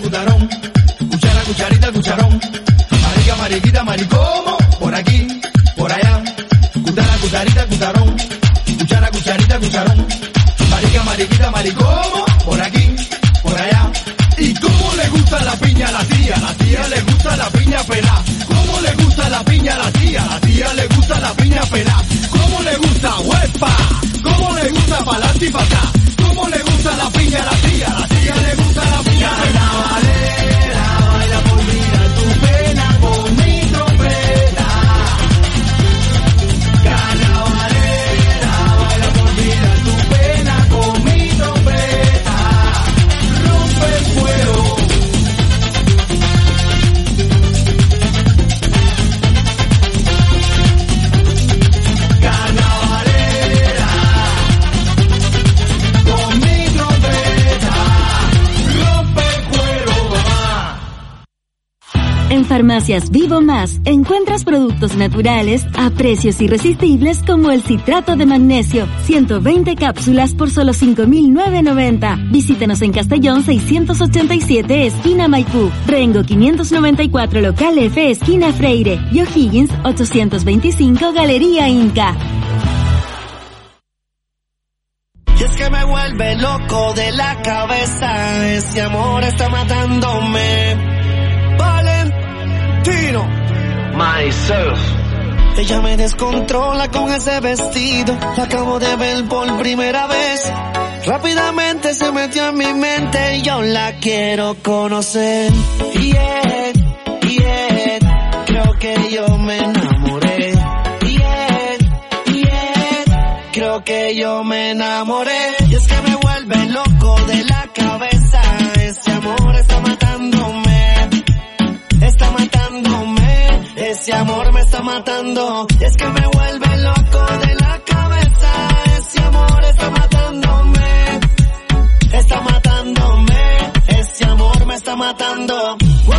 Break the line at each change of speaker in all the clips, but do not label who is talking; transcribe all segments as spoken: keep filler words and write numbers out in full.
cucharón, cuchara, cucharita, cucharón, marica, mariquita, maricomo, por aquí, por allá, cuchara, cucharita, cucharón, cuchara, cucharita, cucharón, marica, mariquita, maricomo, por aquí, por allá. ¿Y cómo le gusta la piña a la tía? La tía le gusta la piña pelá. ¿Cómo le gusta la piña a la tía? La tía le gusta la piña pelá. ¿Cómo le gusta huepa? ¿Cómo le gusta pa'lante y pa' acá? ¿Cómo le gusta la piña a la tía? La tía le gusta la piña pelá. Carnavalera, baila por vida tu pena con mi trompeta. Carnavalera, baila por vida tu pena con mi trompeta. Rompe el fuego. Carnavalera, con mi trompeta, rompe el cuero, mamá.
En Farmacias Vivo Más encuentras productos naturales a precios irresistibles como el citrato de magnesio, ciento veinte cápsulas por solo cinco mil novecientos noventa. Visítanos en Castellón seiscientos ochenta y siete, esquina Maipú, Rengo quinientos noventa y cuatro, local F, esquina Freire, y O'Higgins ochocientos veinticinco, Galería Inca.
Y es que me vuelve loco de la cabeza, ese amor está matándome. Valentino, myself. Ella me descontrola con ese vestido, la acabo de ver por primera vez. Rápidamente se metió en mi mente y yo la quiero conocer. Yeah, yeah, creo que yo me enamoré. Yeah, yeah, creo que yo me enamoré. Y es que me vuelve loco de la cabeza, ese amor está matándome. Está matándome, ese amor me está matando. Y es que me vuelve loco de la cabeza, ese amor está matándome. Está matándome, ese amor me está matando. Wow,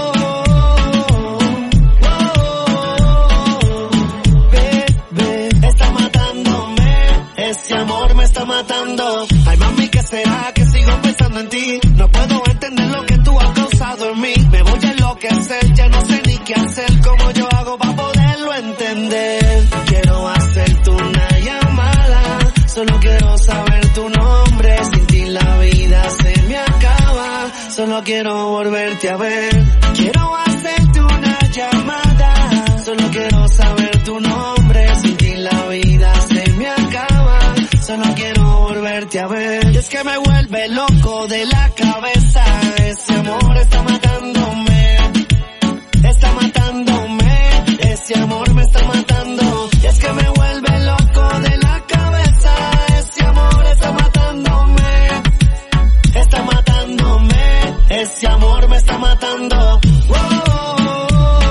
wow, bebé, está matándome, ese amor me está matando. Ay mami, ¿qué será? Que sigo pensando en ti. No puedo entender lo que tú has causado en mí. Me voy a enloquecer, ya no sé ni qué hacer. ¿Cómo yo hago para poderlo entender? Quiero hacerte una llamada, solo quiero saber tu nombre. Sin ti la vida se me acaba, solo quiero volverte a ver. Quiero hacerte una llamada, solo quiero saber tu nombre. Sin ti la vida se me acaba, solo quiero volverte a ver. Y es que me vuelve loco de la cabeza, ese amor está matándome. Está matándome, ese amor me está matando. Y es que me vuelve loco de la cabeza, ese amor está matándome. Está matándome, ese amor me está matando. Wow,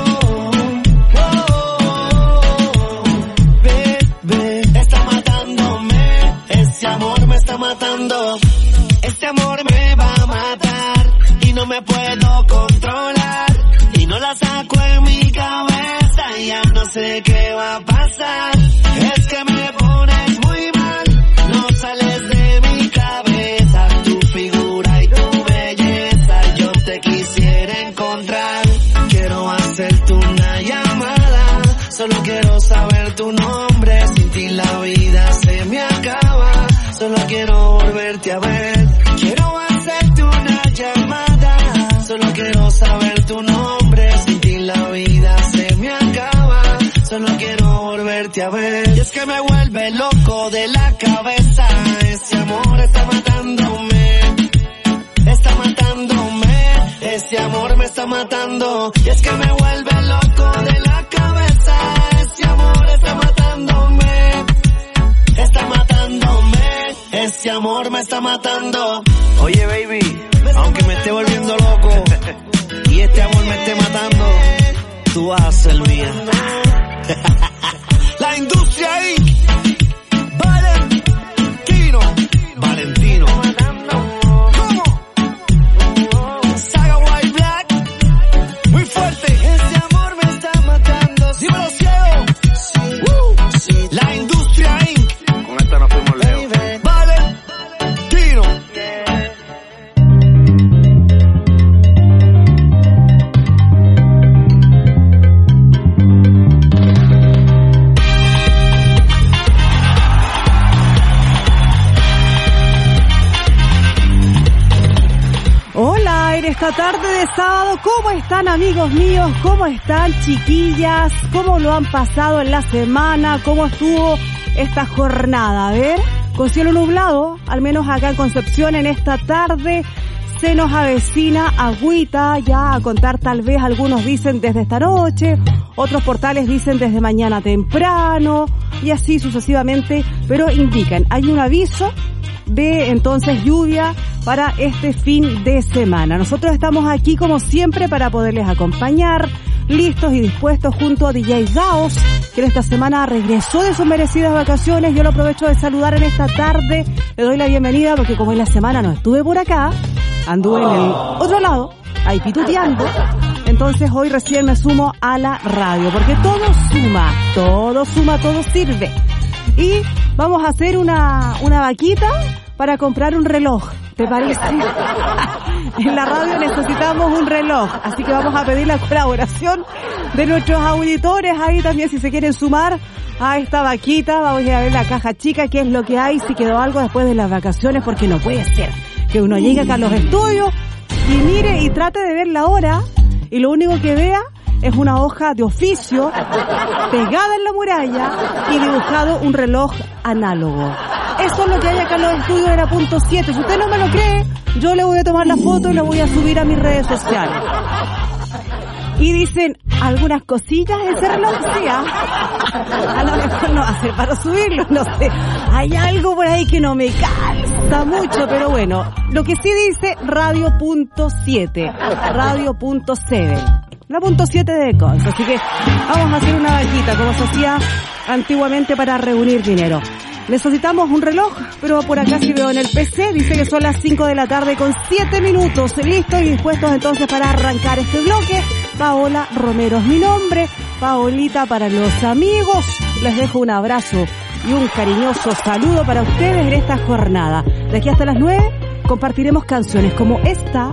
wow, bebé, está matándome, ese amor me está matando. Este amor me va a matar y no me puedo controlar. Y no la saco en mi cabeza, ya no sé qué va a pasar. Es que me pones muy mal, no sales de mi cabeza. Tu figura y tu belleza, yo te quisiera encontrar. Quiero hacerte una llamada, solo quiero saber tu nombre. Sin ti la vida se me acaba, solo quiero volverte a ver. Quiero hacerte una llamada, solo quiero saber tu nombre. Sin ti la vida se me acaba, solo quiero volverte a ver. Y es que me vuelve loco de la cabeza, ese amor está matándome. Está matándome, ese amor me está matando. Y es que me vuelve loco de la cabeza, ese amor está matándome. Está matándome, ese amor me está matando. Oye baby, aunque me esté volviendo loco y este amor me esté matando, tú vas a ser mía. La industria inc. Valentino, Valentino. ¿Cómo? Saga White Black, muy fuerte. Ese amor me está matando. Dímelo ciego. Sí, uh, sí. La industria inc.
Con esta nos fuimos lejos.
Valentino. Yeah.
esta tarde de sábado. ¿Cómo están, amigos míos? ¿Cómo están, chiquillas? ¿Cómo lo han pasado en la semana? ¿Cómo estuvo esta jornada? A ver, con cielo nublado, al menos acá en Concepción en esta tarde. Se nos avecina agüita, ya a contar tal vez, algunos dicen desde esta noche, otros portales dicen desde mañana temprano, y así sucesivamente, pero indican, hay un aviso de entonces lluvia para este fin de semana. Nosotros estamos aquí como siempre para poderles acompañar, listos y dispuestos junto a D J Gaos, que en esta semana regresó de sus merecidas vacaciones. Yo lo aprovecho de saludar en esta tarde, le doy la bienvenida porque como en la semana no estuve por acá, anduve en el otro lado, ahí pituteando, entonces hoy recién me sumo a la radio, porque todo suma, todo suma, todo sirve. Y vamos a hacer una, una vaquita para comprar un reloj, ¿te parece? En la radio necesitamos un reloj, así que vamos a pedir la colaboración de nuestros auditores ahí también si se quieren sumar a esta vaquita. Vamos a ver la caja chica, qué es lo que hay, si quedó algo después de las vacaciones, porque no puede ser que uno llegue acá a los estudios y mire y trate de ver la hora y lo único que vea es una hoja de oficio pegada en la muralla y dibujado un reloj análogo. Eso es lo que hay acá en los estudios de la punto siete. Si usted no me lo cree, yo le voy a tomar la foto y la voy a subir a mis redes sociales. Y dicen algunas cosillas ese reloj, sí, ¿ah? A lo mejor no va a ser para subirlo, no sé. Hay algo por ahí que no me calza mucho, pero bueno. Lo que sí dice radio punto siete, radio punto siete. La punto siete de Cons, así que vamos a hacer una vaquita como se hacía antiguamente para reunir dinero. Necesitamos un reloj, pero por acá si veo en el P C, dice que son las cinco de la tarde con siete minutos. Listos y dispuestos entonces para arrancar este bloque. Paola Romero es mi nombre, Paolita para los amigos. Les dejo un abrazo y un cariñoso saludo para ustedes en esta jornada. De aquí hasta las nueve compartiremos canciones como esta.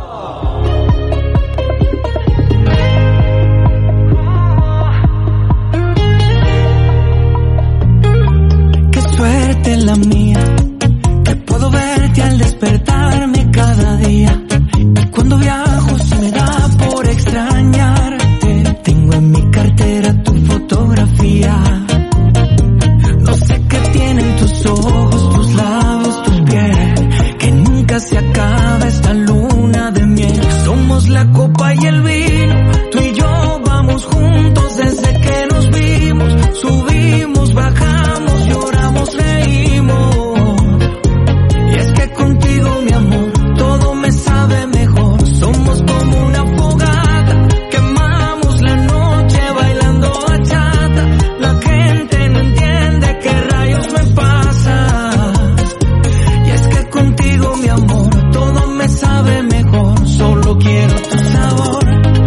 Suerte la mía, que puedo verte al despertarme cada día. Y cuando viajo se me da por extrañarte. Tengo en mi cartera tu fotografía. No sé qué tienen tus ojos, tus labios, tu piel, que nunca se acaba esta luna de miel. Somos la copa y el vino, tú y yo vamos juntos desde que nos vimos. Subimos, bajamos, lloramos, reímos. Y es que contigo, mi amor, todo me sabe mejor. Somos como una fogata, quemamos la noche bailando bachata. La gente no entiende qué rayos me pasa. Y es que contigo, mi amor, todo me sabe mejor. Solo quiero tu sabor.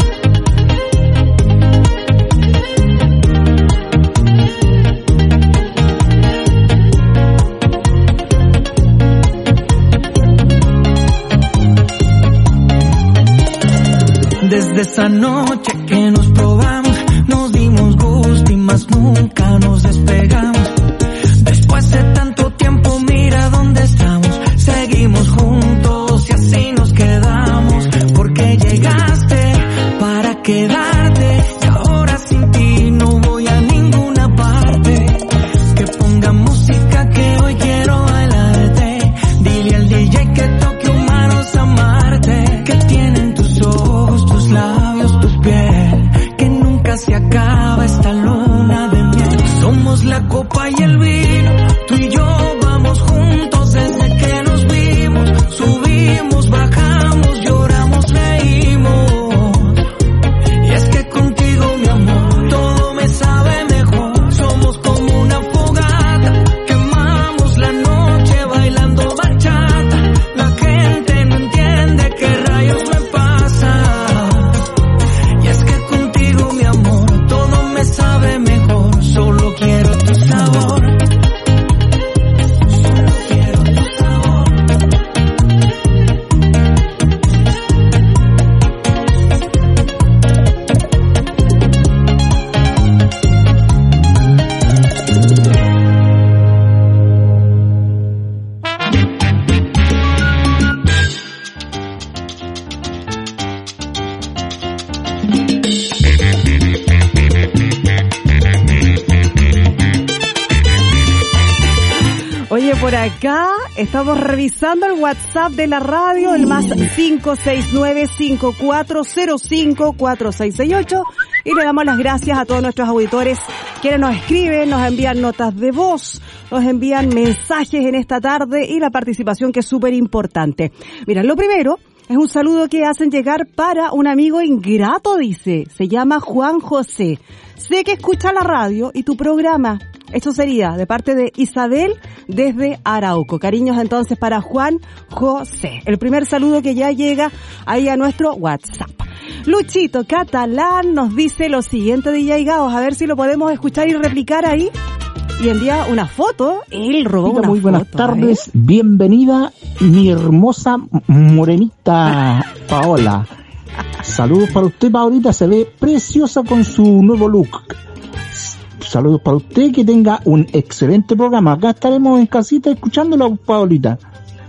Desde esa noche que nos probamos, nos dimos gusto y más nunca nos despegamos. Después de tanto tiempo, mira dónde estamos. Seguimos juntos y así nos quedamos. Porque llegaste para quedarte y ahora sin ti no voy a ninguna parte. Que ponga música que hoy quiero bailarte. Dile al D J que toque humanos amarte. Que tienen tus ojos, tus labios, tu piel, que nunca se acaba esta luna de miel. Somos la copa y el vino, tú y yo vamos juntos desde que nos vimos. Subimos, bajamos, lloramos, reímos. Y es que contigo, mi amor, todo me sabe mejor. Somos como una fogata, quemamos la noche bailando bachata. La gente
por acá. Estamos revisando el WhatsApp de la radio, el más cinco seis nueve, cinco cuatro cero cinco, cuatro seis seis ocho. Y le damos las gracias a todos nuestros auditores quienes nos escriben, nos envían notas de voz, nos envían mensajes en esta tarde y la participación, que es súper importante. Mira, lo primero es un saludo que hacen llegar para un amigo ingrato, dice. Se llama Juan José. Sé que escucha la radio y tu programa. Esto sería de parte de Isabel desde Arauco. Cariños entonces para Juan José. El primer saludo que ya llega ahí a nuestro WhatsApp. Luchito Catalán nos dice lo siguiente de Yaigaos. A ver si lo podemos escuchar y replicar ahí. Y envía una foto. Él robó una foto.
Muy buenas tardes. Bienvenida, mi hermosa morenita Paola. Saludos para usted, Paolita. Se ve preciosa con su nuevo look. Saludos para usted, que tenga un excelente programa. Acá estaremos en casita escuchándolo, Paolita.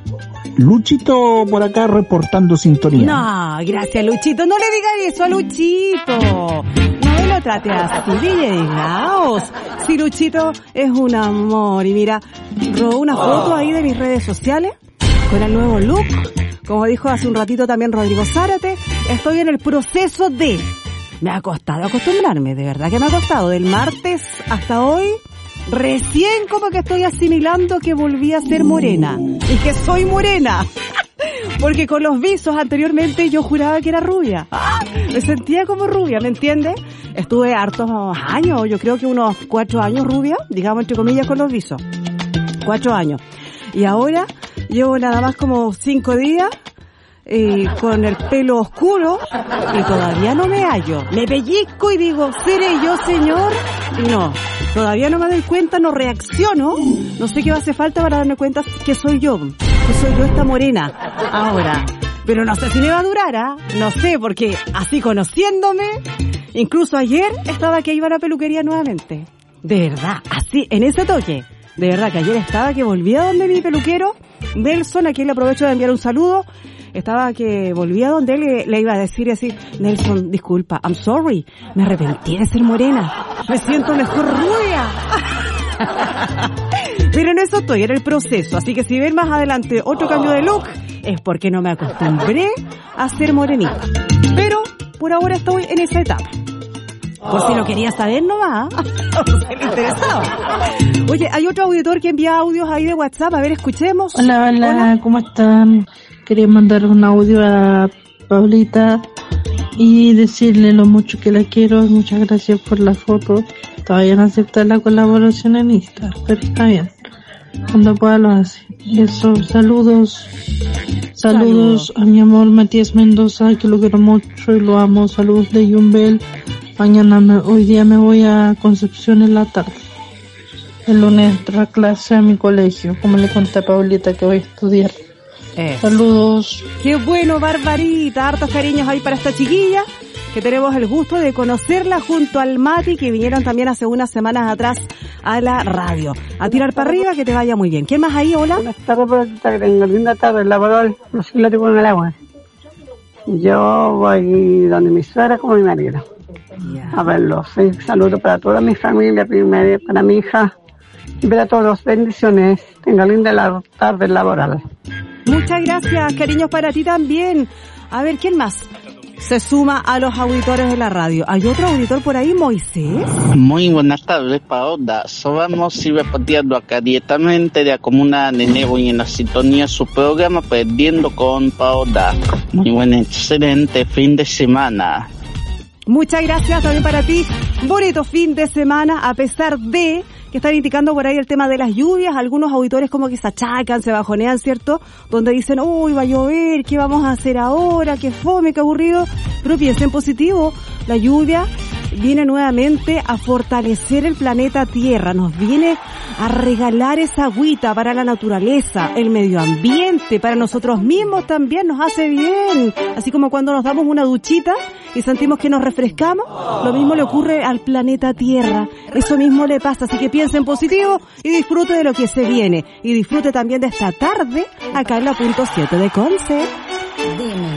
Luchito por acá reportando sintonía.
No, gracias, Luchito. No le diga eso a Luchito. No me lo trate así, Villegaos. Si Luchito es un amor. Y mira, robó una foto ahí de mis redes sociales con el nuevo look. Como dijo hace un ratito también Rodrigo Zárate, estoy en el proceso de... Me ha costado acostumbrarme, de verdad que me ha costado. Del martes hasta hoy, recién como que estoy asimilando que volví a ser morena. Y que soy morena. Porque con los visos anteriormente yo juraba que era rubia. ¡Ah! Me sentía como rubia, ¿me entiendes? Estuve hartos años, yo creo que unos cuatro años rubia, digamos entre comillas con los visos. Cuatro años. Y ahora llevo nada más como cinco días... Eh, con el pelo oscuro y todavía no me hallo. Me pellizco y digo, ¿seré yo, señor? Y no, todavía no me doy cuenta, no reacciono. No sé qué hace falta para darme cuenta que soy yo, que soy yo esta morena ahora. Pero no sé si me va a durar, ¿ah? ¿eh? No sé, porque así conociéndome, incluso ayer estaba que iba a la peluquería nuevamente. De verdad, así, en ese toque. De verdad que ayer estaba que volvía donde mi peluquero, Nelson, a quien le aprovecho de enviar un saludo. Estaba que volvía donde él le, le iba a decir así, Nelson, disculpa, I'm sorry, me arrepentí de ser morena, me siento mejor rubia. Pero en eso estoy, en el proceso, así que si ven más adelante otro cambio de look, es porque no me acostumbré a ser morenita. Pero por ahora estoy en esa etapa. Por si lo quería saber nomás, por si le interesaba. Oye, hay otro auditor que envía audios ahí de WhatsApp, a ver, escuchemos.
Hola, hola, hola. ¿Cómo están? Quería mandar un audio a Paulita y decirle lo mucho que la quiero. Muchas gracias por la foto. Todavía no acepta la colaboración en Insta, pero está bien. Cuando pueda lo hace. Eso, saludos. Saludos, saludos a mi amor Matías Mendoza, que lo quiero mucho y lo amo. Saludos de Yumbel. Mañana, me, hoy día me voy a Concepción en la tarde. El lunes entra a clase a mi colegio, como le conté a Paulita que voy a estudiar. Eh. Saludos.
Qué bueno, Barbarita. Hartos cariños ahí para esta chiquilla, que tenemos el gusto de conocerla junto al Mati, que vinieron también hace unas semanas atrás a la radio. A tirar para arriba, que te vaya muy bien. ¿Quién más ahí? Hola.
Buenas tardes, por que tengo linda tarde, el laboral, no sé si la tengo en el agua. Yo voy donde mi suegra como mi marido. Yeah. A verlos. Sí, saludo para toda mi familia, primero, para mi hija y para todos. Bendiciones. Tenga linda la tarde laboral.
Muchas gracias, cariños para ti también. A ver, ¿quién más se suma a los auditores de la radio? ¿Hay otro auditor por ahí, Moisés?
Muy buenas tardes, Paola. Somos y reportando acá directamente de la comuna de Nebo y en la sintonía su programa Perdiendo con Paola. Muy buen, excelente fin de semana.
Muchas gracias también para ti. Bonito fin de semana, a pesar de que están indicando por ahí el tema de las lluvias. Algunos auditores como que se achacan, se bajonean, ¿cierto? Donde dicen, uy, va a llover, ¿qué vamos a hacer ahora? Qué fome, qué aburrido. Pero piensen positivo, la lluvia viene nuevamente a fortalecer el planeta Tierra, nos viene a regalar esa agüita para la naturaleza, el medio ambiente, para nosotros mismos también nos hace bien. Así como cuando nos damos una duchita y sentimos que nos refrescamos, lo mismo le ocurre al planeta Tierra, eso mismo le pasa. Así que piensen positivo y disfrute de lo que se viene, y disfrute también de esta tarde acá en la punto siete de Conce.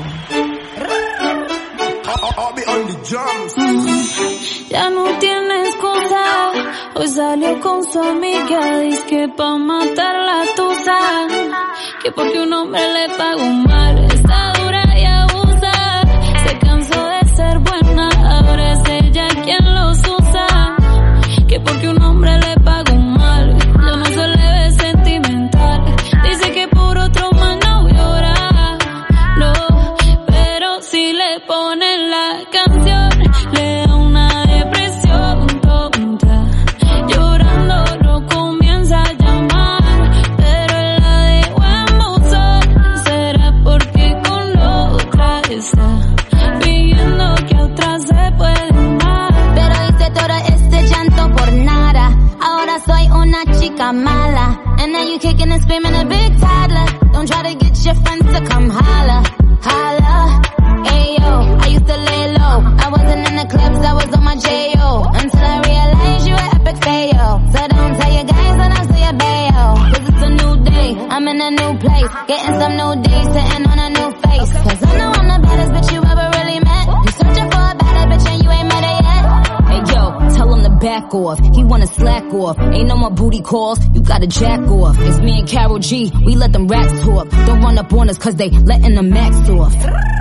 Ya no tienes excusa. Hoy salió con su amiga, dice que pa' matar la tusa, que porque un hombre le pagó mal, está dura y abusa. Se cansó de ser buena, ahora es ella quien los usa, que porque un hombre le pagó mal, yo no soy leve sentimental. Dice que por otro más no llora, no, pero si le ponen la canción, le da una depresión tonta. Llorando lo comienza a llamar, pero él la dejó en buzón. Será porque con la otra está pidiendo que a otra se puede amar.
Pero hice todo este llanto por nada. Ahora soy una chica mala. And now you kicking and screaming a big toddler. Don't try to get your friends to come holla, holla. Ayo, I used to lay low. I wasn't in the clubs, I was on my J O. Until I realized you were epic fail. So don't tell your guys when I say a bail. Cause it's a new day, I'm in a new place. Getting some new days, sitting on a new face. Cause I know I'm the baddest bitch you ever really met. You searching for a better bitch and you ain't met her yet. Hey yo, tell him to back off. He wanna slack off. Ain't no more booty calls, you gotta jack off. It's me and Karol G, we let them racks talk. Don't run up on us cause they letting the max off.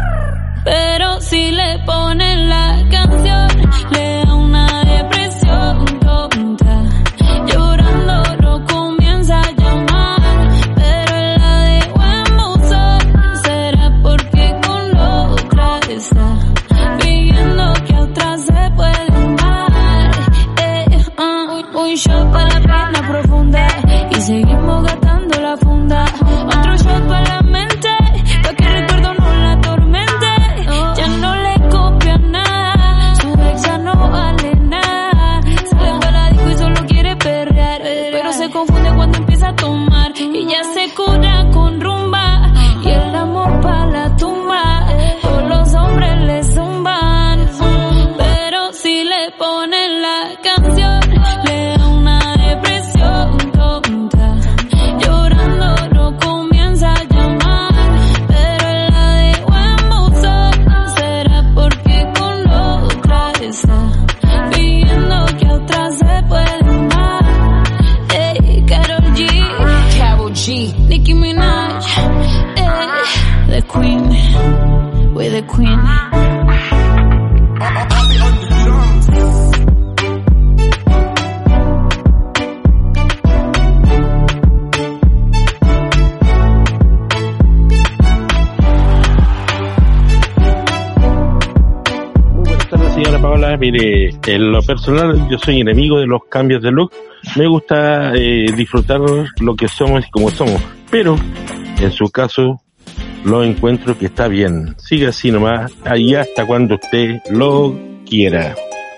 Pero si le ponen la canción, le da una depresión tonta. Llorando lo comienza a llamar, pero él la dejó en buzón. Será porque con la otra está pidiendo que a otra se puede amar. Eh, uh, un shot para la pena profunda y seguimos gastando la funda. Otro shot para la mente, pa' que el recuerdo no la atormente. Ya no le copia nada, su ex ya no vale nada. Sale para la disco y solo quiere perrear, pero se confunde cuando empieza a tomar. Y ya se cura con rumba y el amor pa' la tumba. Todos los hombres le zumban, pero si le ponen la canción, le da una depresión tonta. Llorando lo comienza a llamar, pero él la dejó en buzón. Será porque con la otra está pidiendo que a otra se puede amar. Ey, Karol G, Karol G, Nicki Minaj, ey, the queen, we're the queen.
Señora Paola, mire, en lo personal yo soy enemigo de los cambios de look. Me gusta eh, disfrutar lo que somos y como somos, pero en su caso lo encuentro que está bien. Siga así nomás, ahí hasta cuando usted lo quiera.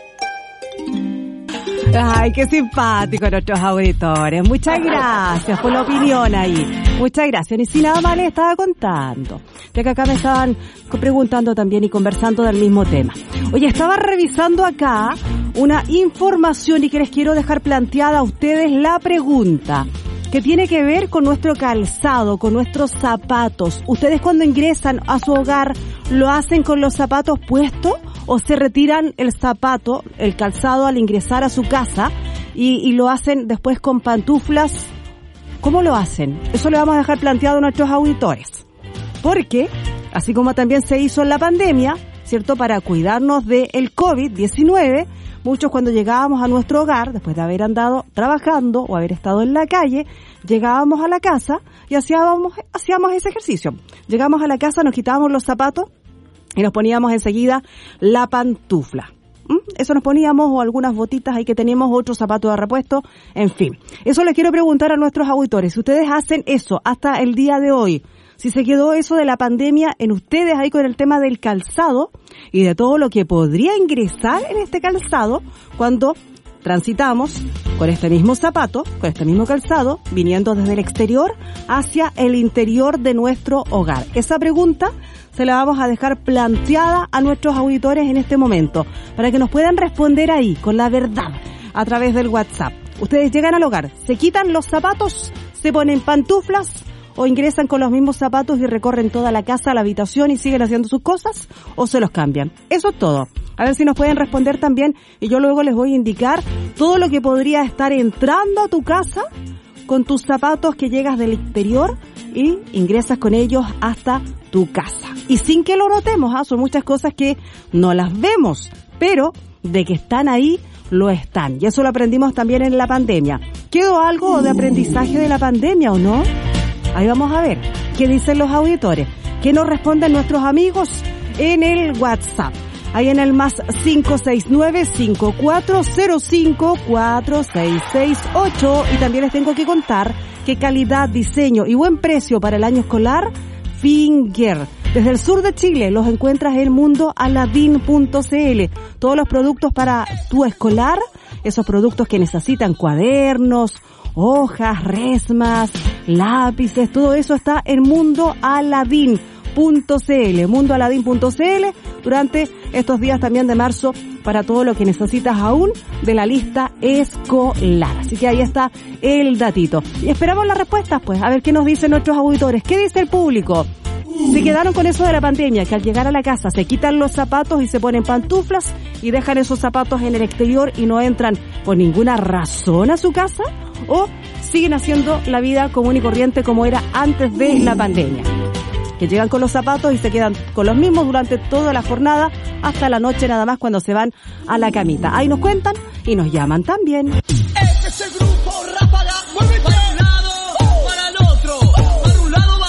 Ay, qué simpático nuestros auditores. Muchas gracias por la opinión ahí. Muchas gracias. Y si nada más les estaba contando, ya que acá me estaban preguntando también y conversando del mismo tema. Oye, estaba revisando acá una información y que les quiero dejar planteada a ustedes la pregunta que tiene que ver con nuestro calzado, con nuestros zapatos. ¿Ustedes cuando ingresan a su hogar lo hacen con los zapatos puestos o se retiran el zapato, el calzado al ingresar a su casa y, y lo hacen después con pantuflas? ¿Cómo lo hacen? Eso le vamos a dejar planteado a nuestros auditores. Porque, así como también se hizo en la pandemia, ¿cierto? Para cuidarnos del COVID diecinueve, muchos cuando llegábamos a nuestro hogar, después de haber andado trabajando o haber estado en la calle, llegábamos a la casa y hacíamos, hacíamos ese ejercicio. Llegamos a la casa, nos quitábamos los zapatos y nos poníamos enseguida la pantufla. ¿Mm? Eso nos poníamos, o algunas botitas ahí que teníamos, otro zapato de repuesto, en fin. Eso les quiero preguntar a nuestros auditores. Si ustedes hacen eso hasta el día de hoy, si se quedó eso de la pandemia en ustedes ahí con el tema del calzado y de todo lo que podría ingresar en este calzado cuando transitamos con este mismo zapato, con este mismo calzado, viniendo desde el exterior hacia el interior de nuestro hogar. Esa pregunta se la vamos a dejar planteada a nuestros auditores en este momento, para que nos puedan responder ahí con la verdad a través del WhatsApp. Ustedes llegan al hogar, se quitan los zapatos, se ponen pantuflas o ingresan con los mismos zapatos y recorren toda la casa, la habitación y siguen haciendo sus cosas, o se los cambian. Eso es todo. A ver si nos pueden responder también y yo luego les voy a indicar todo lo que podría estar entrando a tu casa con tus zapatos que llegas del exterior y ingresas con ellos hasta tu casa. Y sin que lo notemos, ¿ah? Son muchas cosas que no las vemos, pero de que están ahí, lo están. Y eso lo aprendimos también en la pandemia. ¿Quedó algo de aprendizaje de la pandemia o no? Ahí vamos a ver qué dicen los auditores, qué nos responden nuestros amigos en el WhatsApp. Ahí en el más cinco seis nueve, cinco cuatro cero cinco, cuatro seis seis ocho. Y también les tengo que contar que calidad, diseño y buen precio para el año escolar, Finger. Desde el sur de Chile los encuentras en mundo aladín punto c l. Todos los productos para tu escolar, esos productos que necesitan cuadernos, hojas, resmas, lápices, todo eso está en mundo aladín punto c l, mundo aladín punto c l, durante estos días también de marzo para todo lo que necesitas aún de la lista escolar. Así que ahí está el datito. Y esperamos las respuestas, pues, a ver qué nos dicen nuestros auditores. ¿Qué dice el público? Se quedaron con eso de la pandemia, que al llegar a la casa se quitan los zapatos y se ponen pantuflas y dejan esos zapatos en el exterior y no entran por ninguna razón a su casa, o siguen haciendo la vida común y corriente como era antes de la pandemia, que llegan con los zapatos y se quedan con los mismos durante toda la jornada hasta la noche nada más cuando se van a la camita. Ahí nos cuentan y nos llaman también.
Este es el grupo Ráfaga, mueve para un lado, para el otro, para un lado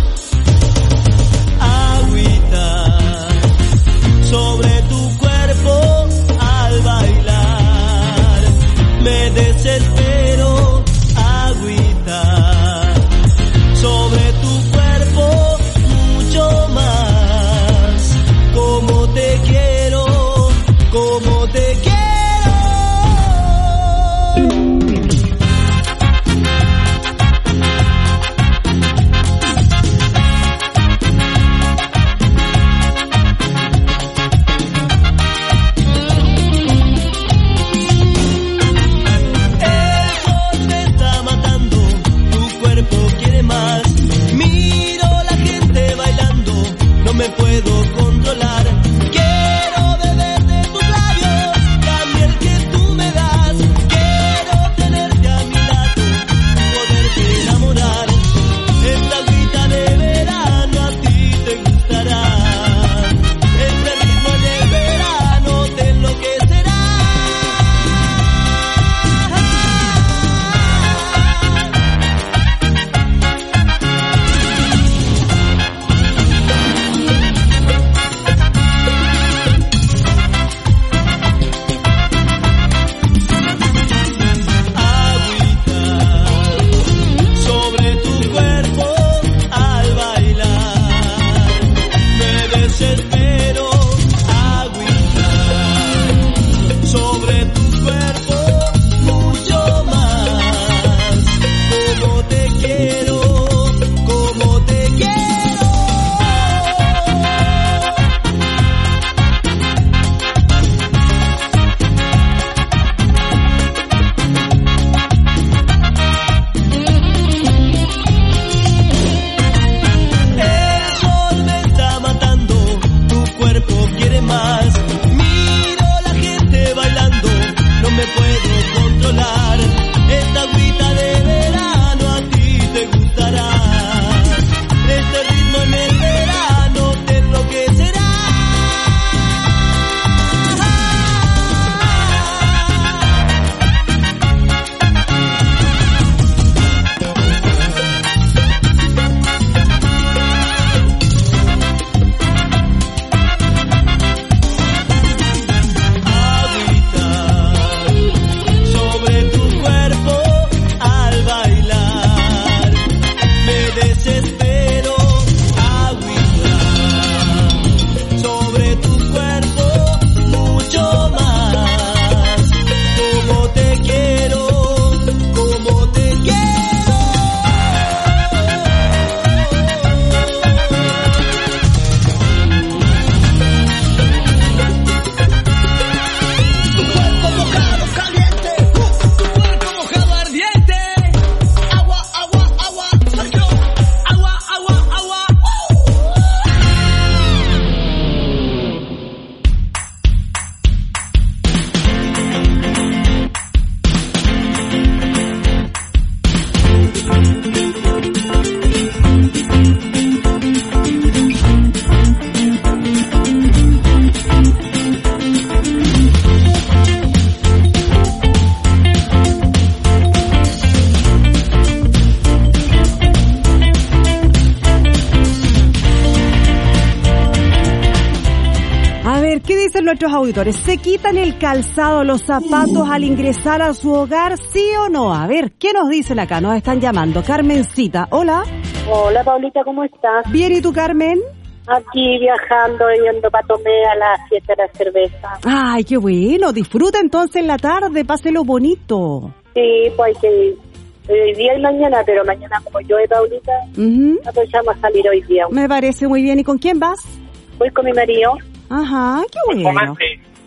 va. Agüita sobre tu cuerpo al bailar, me desespero. Agüita sobre tu cuerpo mucho más, como te quiero, como te quiero.
ver, ¿qué dicen nuestros auditores? ¿Se quitan el calzado, los zapatos al ingresar a su hogar, sí o no? A ver, ¿qué nos dicen acá? Nos están llamando. Carmencita, hola.
Hola, Paulita, ¿cómo estás?
Bien, ¿y tú, Carmen?
Aquí viajando, yendo para tomar a la fiesta de la cerveza.
Ay, qué bueno. Disfruta entonces en la tarde, páselo bonito.
Sí, pues hay que ir hoy día y mañana, pero mañana como yo y Paulita,
Uh-huh.
aprovechamos a salir hoy día.
Me parece muy bien. ¿Y con quién vas?
Voy con mi marido.
Ajá, qué bueno.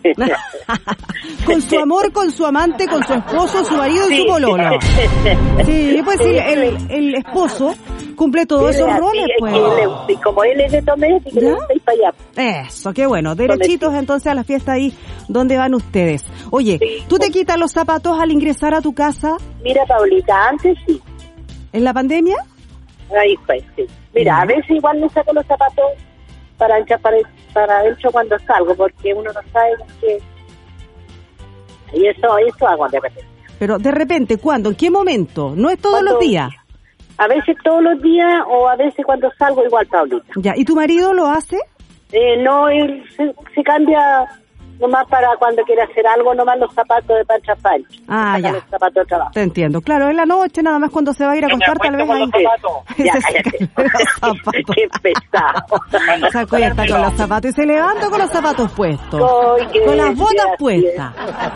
Con su amor, con su amante, con su esposo, su marido y
Sí.
su pololo. Sí, pues sí, el, el esposo cumple todos
Sí,
esos
así
roles,
es
pues.
que le- y como él es de Tomé, así que le gusta ir para allá.
Eso, qué bueno. Derechitos entonces a la fiesta ahí donde van ustedes. Oye, ¿tú te quitas los zapatos al ingresar a tu casa
Mira, Paulita, antes sí.
en la pandemia?
Ahí fue, sí. Mira, a veces igual me saco los zapatos para echar para, para adentro cuando salgo, porque uno no sabe qué. Y eso, eso hago de repente.
Pero de repente, ¿cuándo? ¿En qué momento? No es todos
Cuando-
los días.
A veces todos los días o a veces cuando salgo igual, Paulita.
Ya, ¿y tu marido lo hace?
Eh, no, él se, se cambia nomás para cuando quiere hacer algo, nomás los zapatos de pancha pancha.
Ah,
Saca
ya.
Los zapatos de trabajo.
Te entiendo. Claro, en la noche, nada más cuando se va a ir a acostar, tal vez ahí.
Ya,
Se
cállate.
saca los zapatos.
Qué pesado.
Sacó y está con los zapatos y se levanta con los zapatos puestos.
Ay, qué
Con las botas
gracia.
puestas.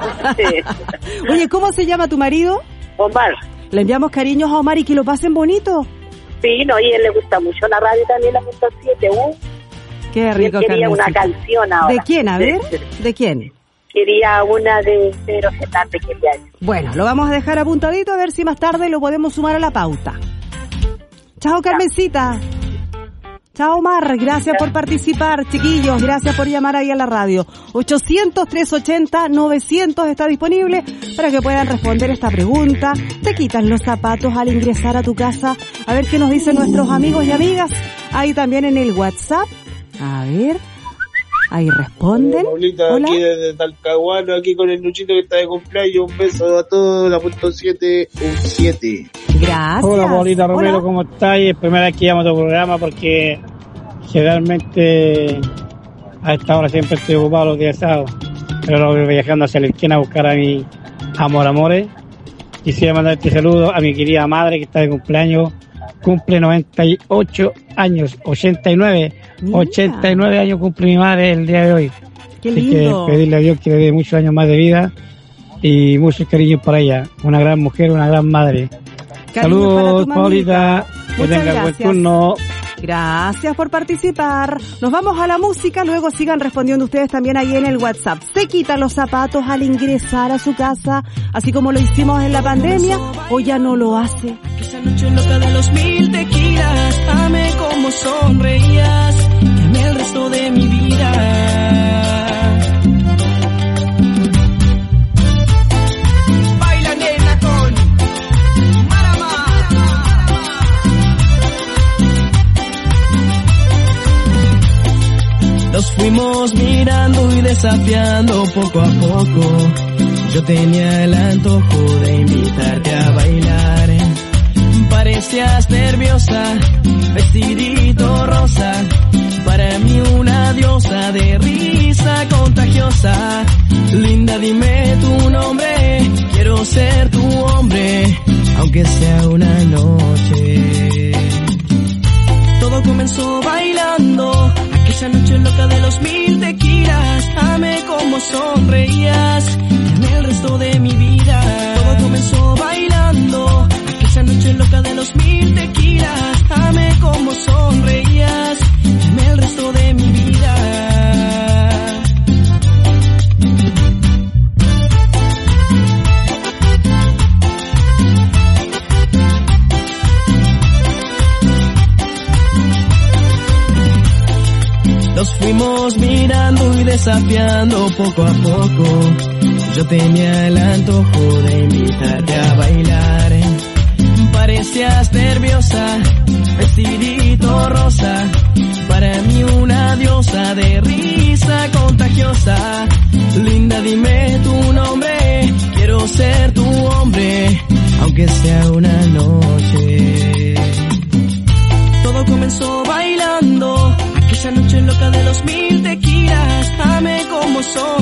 Sí.
Oye, ¿cómo se llama tu marido?
Omar.
Le enviamos cariños a Omar y que lo pasen bonito.
Sí, no, y a él le gusta mucho la radio también, la punto siete. Uh,
Qué
y él
rico,
quería una
Carmencita.
canción ahora.
¿De quién? A ver,
Sí, sí.
¿de quién?
Quería una de Pedro Fernández, quería.
Bueno, lo vamos a dejar apuntadito a ver si más tarde lo podemos sumar a la pauta. Chao, Carmencita. Chao, Omar. Gracias por participar, chiquillos. Gracias por llamar ahí a la radio. ochocientos, trescientos ochenta, novecientos está disponible para que puedan responder esta pregunta. ¿Te quitan los zapatos al ingresar a tu casa? A ver qué nos dicen nuestros amigos y amigas. Ahí también en el WhatsApp. A ver. Ahí responden.
Paulita,
Hola.
aquí desde Talcahuano, aquí con el Luchito que está de cumpleaños. Un beso a todos, la punto siete, un siete.
Gracias.
Hola, Paulita Romero,
Hola.
¿cómo estás? Es primera vez que llamo a tu programa porque generalmente a esta hora siempre estoy ocupado los días sábados. Pero lo voy viajando hacia la esquina a buscar a mi amor, amores. Quisiera mandar este saludo a mi querida madre que está de cumpleaños. Cumple noventa y ocho años, ochenta y nueve.
Mira.
ochenta y nueve años cumple mi madre el día de hoy.
Qué
Así
lindo.
que pedirle a Dios que le dé muchos años más de vida y muchos cariños para ella. Una gran mujer, una gran madre.
Cariños para
Saludos,
tu mamita.
Paulita. Que
Muchas
tenga buen
gracias.
turno.
Gracias por participar. Nos vamos a la música, luego sigan respondiendo ustedes también ahí en el WhatsApp. ¿Se quitan los zapatos al ingresar a su casa, así como lo hicimos en la pandemia, o ya no lo hace?
Esa noche loca de los mil tequilas, amé como sonreías, te amé el resto de mi vida. Baila nena con Marama. Nos fuimos mirando y desafiando poco a poco. Yo tenía el antojo de invitarte a bailar. Parecías nerviosa, vestidito rosa, para mí una diosa de risa contagiosa. Linda, dime tu nombre, quiero ser tu hombre, aunque sea una noche. Todo comenzó bailando, aquella noche loca de los mil tequilas, amé como sonreías, te amé el resto de mi vida. Todo comenzó bailando, aquella noche loca de los mil tequilas, amé como sonreías, te amé el resto de mi vida. Nos fuimos mirando y desafiando poco a poco. Yo tenía el antojo de invitarte a bailar. Parecías nerviosa, vestidito rosa, para mí una diosa de risa contagiosa. Linda, dime tu nombre, quiero ser tu hombre, aunque sea una noche. Todo comenzó bailando, aquella noche loca de los mil tequilas, amé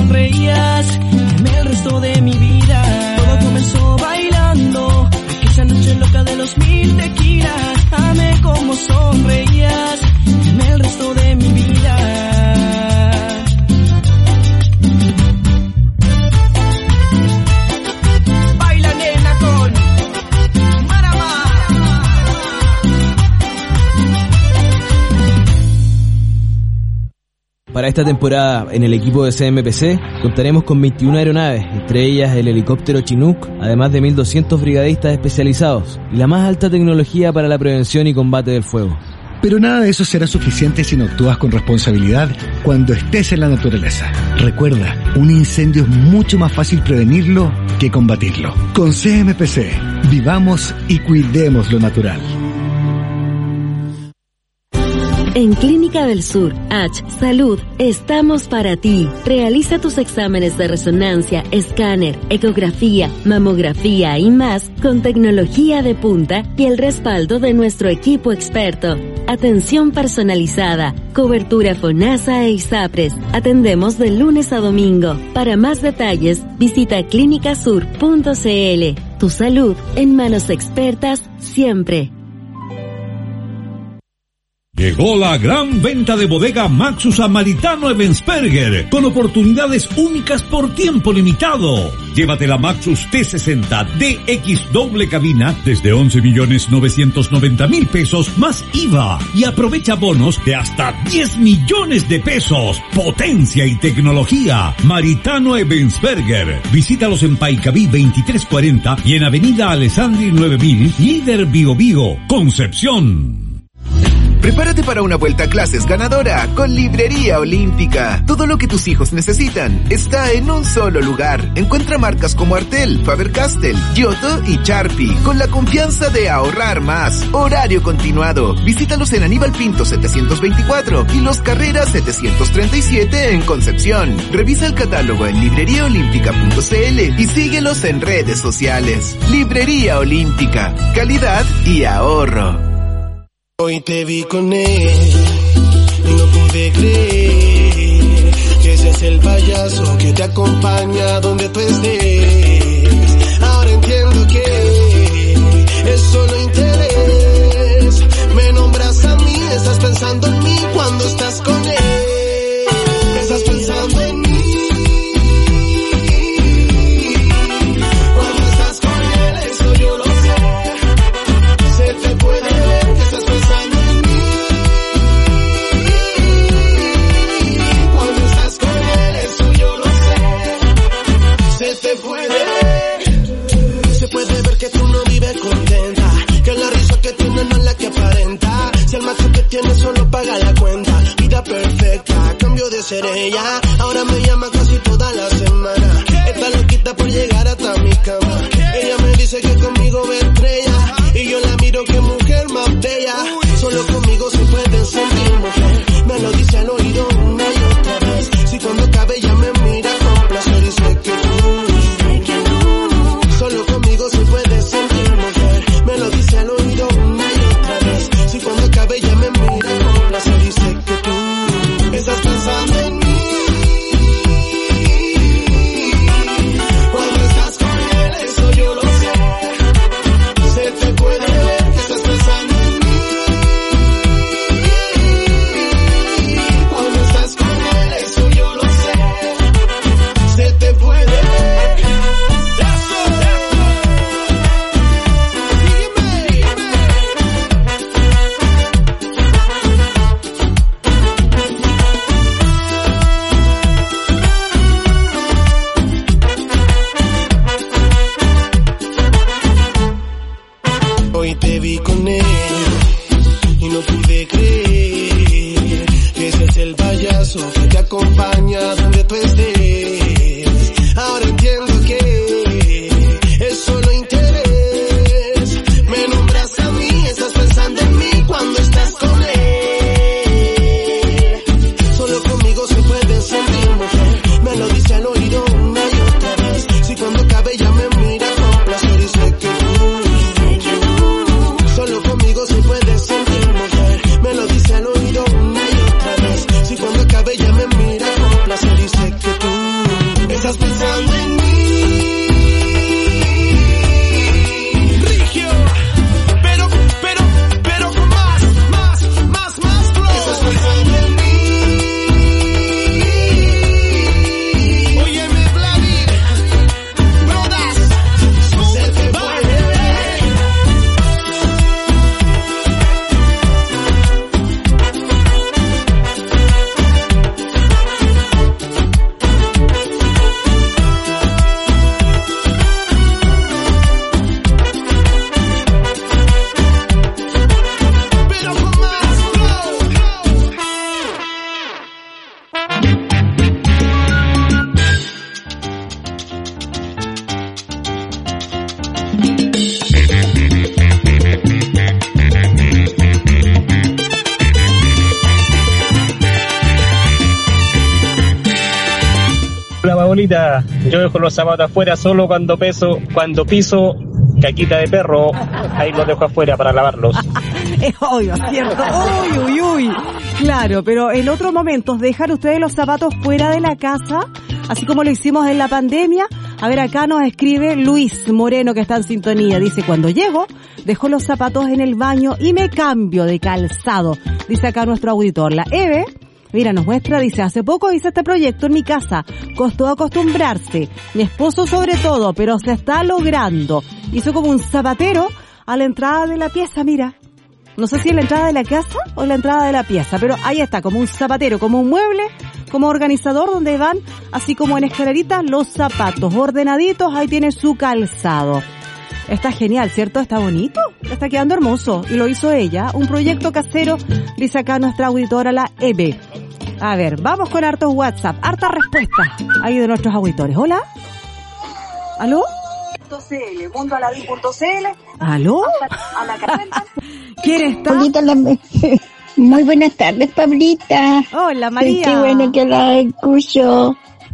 sonreías, amé el resto de mi vida. Todo comenzó bailando, aquella noche loca de los mil tequilas. Amé como sonreías, amé el resto de mi vida. Baila nena con Marama.
Para esta temporada, en el equipo de C M P C, contaremos con veintiuna aeronaves, entre ellas el helicóptero Chinook, además de mil doscientos brigadistas especializados, y la más alta tecnología para la prevención y combate del fuego.
Pero nada de eso será suficiente si no actúas con responsabilidad cuando estés en la naturaleza. Recuerda, un incendio es mucho más fácil prevenirlo que combatirlo. Con C M P C, vivamos y cuidemos lo natural.
En Clínica del Sur, H Salud, estamos para ti. Realiza tus exámenes de resonancia, escáner, ecografía, mamografía y más con tecnología de punta y el respaldo de nuestro equipo experto. Atención personalizada, cobertura FONASA e ISAPRES. Atendemos de lunes a domingo. Para más detalles, visita clínica sur punto c l. Tu salud en manos expertas siempre.
Llegó la gran venta de bodega Maxus a Maritano Ebensperger, con oportunidades únicas por tiempo limitado. Llévate la Maxus T sesenta D X doble cabina desde once millones novecientos noventa mil pesos más I V A y aprovecha bonos de hasta diez millones de pesos. Potencia y tecnología. Maritano Ebensperger. Visítalos en Paicaví veintitrés cuarenta y en Avenida Alessandri nueve mil, Líder Bio Bio, Concepción.
Prepárate para una vuelta a clases ganadora con Librería Olímpica. Todo lo que tus hijos necesitan está en un solo lugar. Encuentra marcas como Artel, Faber-Castell, Giotto y Sharpie con la confianza de ahorrar más. Horario continuado. Visítalos en Aníbal Pinto setecientos veinticuatro y Los Carreras setecientos treinta y siete en Concepción. Revisa el catálogo en librería olímpica punto c l y síguelos en redes sociales. Librería Olímpica. Calidad y ahorro.
Hoy te vi con él y no pude creer que ese es el payaso que te acompaña donde tú estés. Ahora entiendo que es solo interés. Me nombras a mí, estás pensando en mí cuando estás con él. Estás pensando en mí. Cuando estás con él, eso yo lo sé. Se te puede ver que estás pensando en mí. Cuando estás con él, eso yo lo sé. Se te puede ver. Se puede ver que tú no vives contenta, que la risa que tienes no es la que aparenta. Si el macho que tienes solo paga la cuenta. Vida perfecta, cambio de ser ella. Ahora me llama casi toda la semana. Está loquita por llegar hasta mi cama. Ella me dice que conmigo ve estrella y yo la miro, que mujer más bella. Solo conmigo se puede sentir mujer. Me lo dice al oído una y otra vez. Si cuando acabe ella me mira con placer y sé que tú, solo conmigo se puede sentir mujer. Me lo dice al oído una y otra vez. Si cuando acabe ella me mira con placer y sé que tú estás pensando en mí. Cuando estás con él, eso yo lo sé. Se te puede ver que estás pensando en mí. Cuando estás con él, eso yo lo sé. Se te puede ver. Hoy te vi con él y no pude creer que ese es el payaso que te acompaña donde tú estés. Ahora entiendo que es solo interés. Me nombras a mí, estás pensando en mí cuando estás con él. Solo conmigo se puede sentir mujer. Me lo dice al oído una y otra vez. Si cuando acabe ya me mira con placer y sé que solo conmigo se puede sentir mujer. Me lo dice al oído una y otra vez. Si cuando acabe ya me mira con placer y sé que tú
Paulita, yo dejo los zapatos afuera solo cuando peso, cuando piso caquita de perro, ahí los dejo afuera para lavarlos.
Es obvio, ¿cierto? Uy, uy, uy. Claro, pero en otros momentos, ¿dejan ustedes los zapatos fuera de la casa? Así como lo hicimos en la pandemia. A ver, acá nos escribe Luis Moreno, que está en sintonía. Dice, cuando llego, dejo los zapatos en el baño y me cambio de calzado. Dice acá nuestro auditor. La Eve, mira, nos muestra, dice, hace poco hice este proyecto en mi casa. Costó acostumbrarse. Mi esposo sobre todo, pero se está logrando. Hizo como un zapatero a la entrada de la pieza, mira. No sé si es la entrada de la casa o la entrada de la pieza, pero ahí está, como un zapatero, como un mueble, como organizador donde van, así como en escaleritas, los zapatos ordenaditos, ahí tiene su calzado. Está genial, ¿cierto? Está bonito, está quedando hermoso. Y lo hizo ella, un proyecto casero, dice acá nuestra auditora, la Eve. A ver, vamos con hartos WhatsApp, hartas respuestas ahí de nuestros auditores. Hola. ¿Aló?
mundo aladí punto c l.
¿Aló?
A la carrera.
¿Quién está?
Pablita, la... Muy buenas tardes, Pablita.
Hola, María.
Qué bueno que la escucho.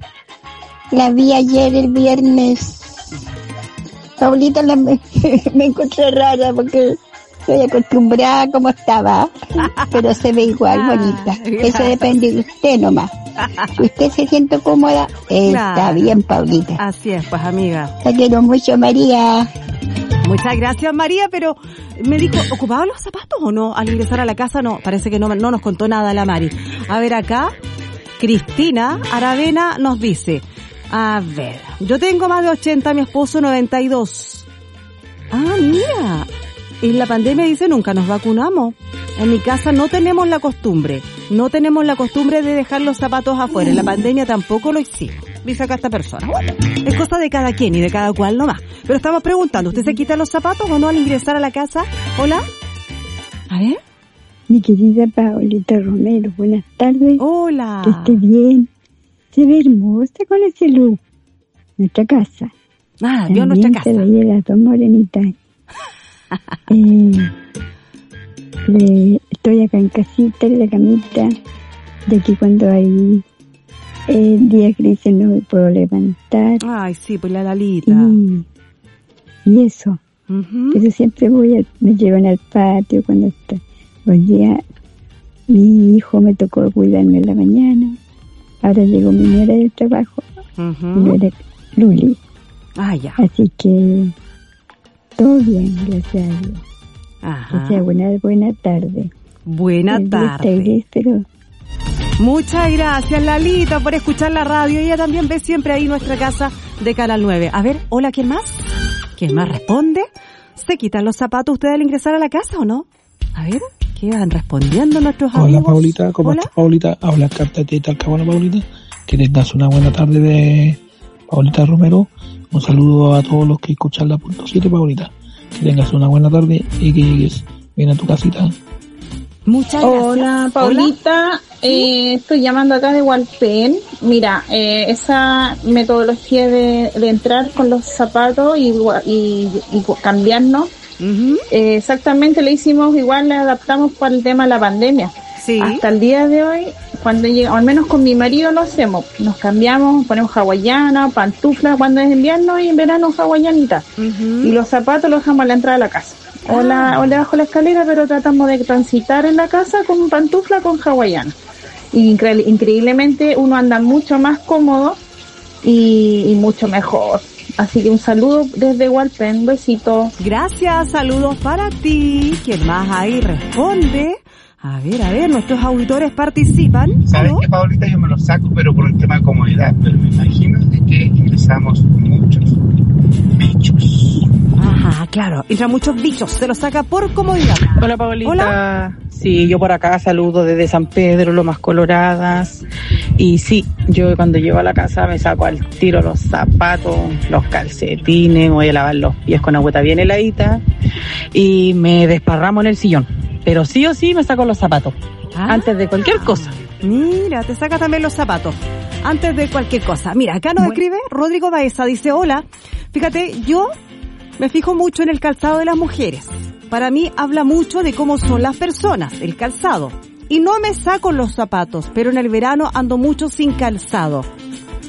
La vi ayer, el viernes. Pablita, la... me encontré rara porque estoy acostumbrada como estaba. Pero se ve igual, ah, bonita. Eso depende de usted nomás. Si usted se siente cómoda, está claro. Bien, Paulita.
Así es, pues, amiga.
Te quiero mucho, María.
Muchas gracias, María, pero me dijo, ¿ocupaba los zapatos o no? Al ingresar a la casa, no, parece que no, no nos contó nada la Mari. A ver, acá, Cristina Aravena nos dice, a ver, yo tengo más de ochenta, mi esposo noventa y dos. Ah, mira, en la pandemia dice, nunca nos vacunamos. En mi casa no tenemos la costumbre, no tenemos la costumbre de dejar los zapatos afuera. En la pandemia tampoco lo hicimos, dice acá esta persona. Bueno, es cosa de cada quien y de cada cual nomás. Pero estamos preguntando, ¿usted se quita los zapatos o no al ingresar a la casa? ¿Hola? A ver.
Mi querida Paulita Romero, buenas tardes.
Hola.
Que esté bien. Se ve hermosa con ese look. Nuestra casa.
Ah, vio nuestra casa.
Se veía las dos morenitas. eh... Le, estoy acá en casita, en la camita, de que cuando hay eh, días grises no me puedo levantar.
Ay, sí, pues la Lalita.
Y, y eso. Uh-huh. Pero siempre voy a, me llevan al patio cuando está. Hoy día mi hijo me tocó cuidarme en la mañana. Ahora llegó mi nuera del trabajo. Uh-huh. Mi nuera Luli.
Ah, ya.
Así que todo bien, gracias a Dios.
Ajá.
O sea, buena, buena tarde.
Buena tarde.
Gris, pero...
Muchas gracias, Lalita, por escuchar la radio. Ella también ve siempre ahí nuestra casa de Canal nueve. A ver, hola, ¿quién más? ¿Quién más responde? ¿Se quitan los zapatos ustedes al ingresar a la casa o no? A ver, ¿qué van respondiendo nuestros
hola,
amigos?
Hola, Paulita, ¿cómo estás, Paulita? Habla Carta de Talcahuano, Paulita. Que tengas una buena tarde de Paulita Romero. Un saludo a todos los que escuchan la punto siete, Paulita. Que tengas una buena tarde y que llegues bien a tu casita.
Muchas gracias.
Hola, Paulita. Hola. Eh, estoy llamando acá de Hualpén. Mira, eh, esa metodología de, de entrar con los zapatos y, y, y cambiarnos, uh-huh. eh, exactamente le hicimos igual, le adaptamos para el tema de la pandemia.
Sí.
Hasta el día de hoy, cuando llega, o al menos con mi marido lo hacemos, nos cambiamos, ponemos hawaiana, pantuflas cuando es invierno y en verano hawaianita. Uh-huh. Y los zapatos los dejamos a la entrada de la casa. O, la, o debajo de la escalera, pero tratamos de transitar en la casa con pantufla con hawaiana. Y incre- increíblemente uno anda mucho más cómodo y, y mucho mejor. Así que un saludo desde Hualpén, besito.
Gracias, saludos para ti. ¿Quién más ahí responde? A ver, a ver, nuestros auditores participan.
¿Sabes qué, Paulita? Yo me lo saco, pero por el tema de comodidad. Pero me imagino de que ingresamos muchos bichos.
Ajá, claro, entran muchos bichos, se los saca por comodidad.
Hola, Paulita.
Hola.
Sí, yo por acá saludo desde San Pedro, Lomas Coloradas. Y sí, yo cuando llego a la casa me saco al tiro los zapatos, los calcetines, me voy a lavar los pies con agüita bien heladita y me desparramo en el sillón. Pero sí o sí me saco los zapatos, ah, antes de cualquier cosa.
Mira, te sacas también los zapatos, antes de cualquier cosa. Mira, acá nos bueno. escribe Rodrigo Baeza, dice, hola, fíjate, yo me fijo mucho en el calzado de las mujeres. Para mí habla mucho de cómo son las personas, el calzado. Y no me saco los zapatos, pero en el verano ando mucho sin calzado.